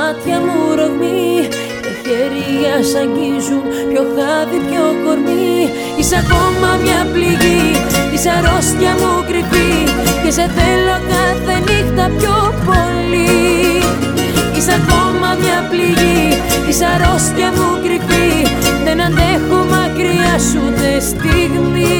μάτια μου ρογμή, τα χέρια σ' αγγίζουν πιο χάδι, πιο κορμί. Είσαι ακόμα μια πληγή, είσαι αρρώστια μου κρυφή και σε θέλω κάθε νύχτα πιο πολύ. Είσαι ακόμα μια πληγή, είσαι αρρώστια μου κρυφή, δεν αντέχω μακριά σου ούτε στιγμή.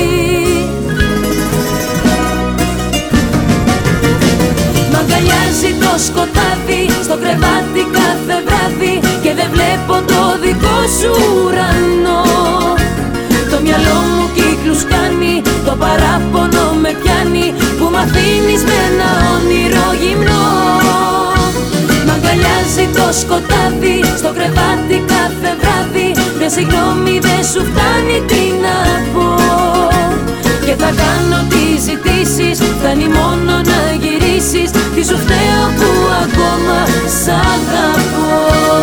Μ' αγκαλιάζει το σκοτάδι στο κρεβάτι κάθε βράδυ και δεν βλέπω το δικό σου ουρανό. Το μυαλό μου κύκλους κάνει, το παράπονο με πιάνει που μ' αφήνεις με ένα όνειρο γυμνό. Μ' αγκαλιάζει το σκοτάδι στο κρεβάτι κάθε βράδυ, μια συγγνώμη δεν σου φτάνει, τι να πω. Και θα κάνω τις ζητήσεις, φτάνει μόνο να γυρίσεις. Τι σου φταίω που ακόμα σ' αγαπώ.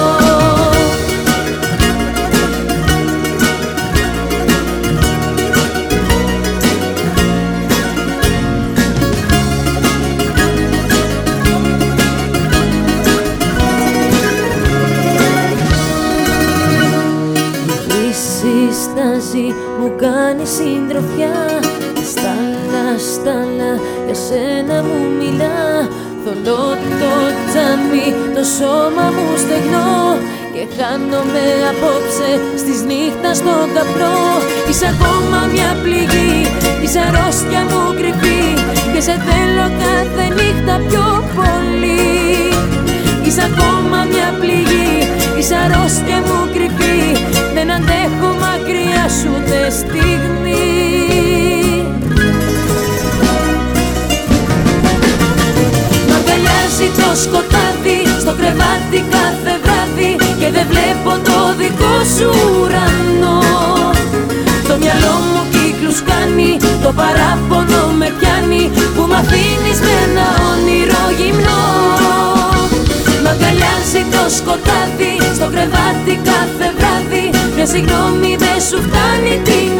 Στάζει, μου κάνει συντροφιά. Στάλα, για σένα μου μιλά. Θολώ το τζάμι, το σώμα μου στεγνό και χάνομαι απόψε στις νύχτας στον καπνό. Είσαι ακόμα μια πληγή, είσαι αρρώστια μου κρυφή και σε θέλω κάθε νύχτα πιο πολύ. Είσαι ακόμα μια πληγή, είσαι αρρώστια μου κρυφή, δεν αντέχω μακριά σου ούτε στιγμή. Μ' αγκαλιάζει το σκοτάδι στο κρεβάτι κάθε βράδυ και δεν βλέπω το δικό σου ουρανό. Το μυαλό μου κύκλους κάνει, το παράπονο με πιάνει που μ' αφήνεις με ένα όνειρο γυμνό. Μ' αγκαλιάζει το σκοτάδι στο κρεβάτι κάθε βράδυ, μια συγγνώμη δεν σου φτάνει, τι